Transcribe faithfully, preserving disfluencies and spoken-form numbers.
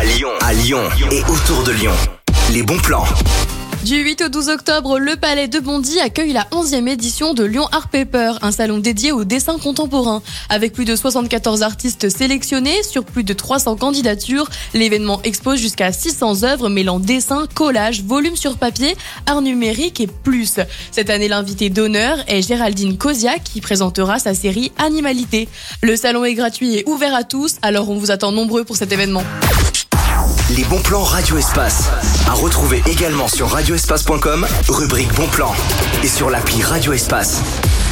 à Lyon, à Lyon et autour de Lyon. Les bons plans. Du huit au douze octobre, le Palais de Bondy accueille la onzième édition de Lyon Art Paper, un salon dédié au dessin contemporain. Avec plus de soixante-quatorze artistes sélectionnés sur plus de trois cents candidatures, l'événement expose jusqu'à six cents œuvres mêlant dessin, collage, volume sur papier, art numérique et plus. Cette année, l'invité d'honneur est Géraldine Kozia qui présentera sa série Animalité. Le salon est gratuit et ouvert à tous, alors on vous attend nombreux pour cet événement. Les bons plans Radio Espace. À retrouver également sur radio espace point com, rubrique bons plans. Et sur l'appli Radio Espace.